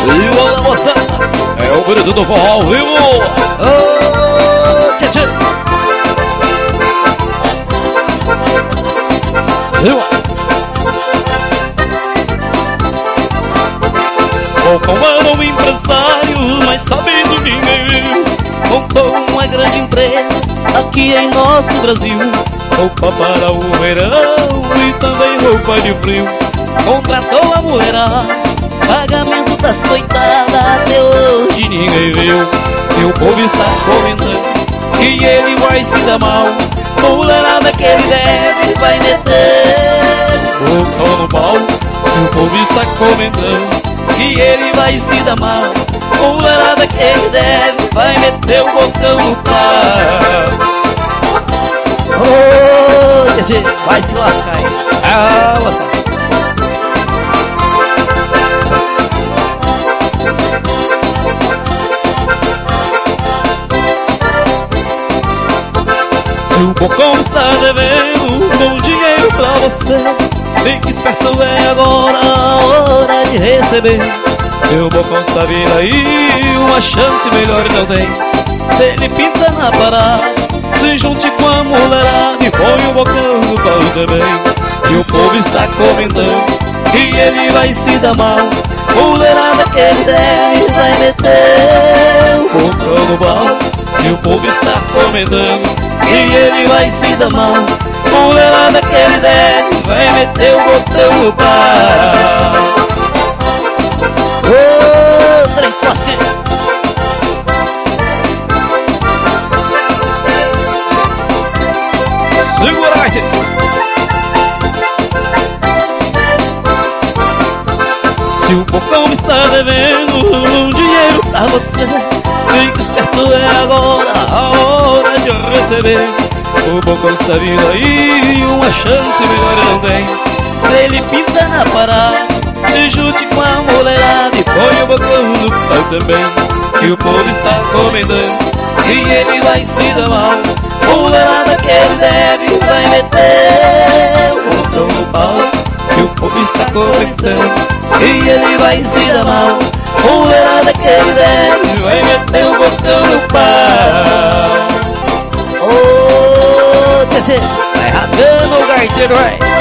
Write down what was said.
E olha moça, é o bonito do forró ao vivo. Tchê, tchê. Vou com um empresário, mas sabendo ninguém viu. Montou uma grande empresa aqui em nosso Brasil. Roupa para o verão e também roupa de frio. Contratou a mulherada, pagamento das coitadas até hoje ninguém viu. E o povo está comentando que ele vai se dar mal. Mulherada que ele deve vai meter bocão no pau. E o povo está comentando que ele vai se dar mal. Mulherada que ele deve vai meter o bocão no pau. Ô, GG, vai se lascar aí. Ah, moçada. Se o bocão está devendo um dinheiro pra você, fique esperto, é agora a hora de receber. Seu bocão está vindo aí, uma chance melhor não tem. Se ele pinta na parada, se junte com a mulherada e põe o bocão no pau também. E o povo está comentando que ele vai se dar mal. Mulherada que ele deve vai meter o bocão no pau. E o povo está comentando que ele vai se dar mal. Mulherada que ele deve vai meter o botão no pau. Ô, trem forte. Segura aí. Se o bocão está devendo um dinheiro pra você, fique esperto, é agora a hora de receber. O bocão está vindo aí, uma chance melhor não tem. Se ele pinta na parada, se junte com a mulherada e põe o bocão no pau também. E o povo está comentando que ele vai se dar mal. Mulherada que ele deve vai meter o bocão no pau. E o povo está comentando que ele vai se dar mal. Mulherada que ele deve vai meter o bocão no pau. Ô, tchê, vai rasgando o carteiro, vai.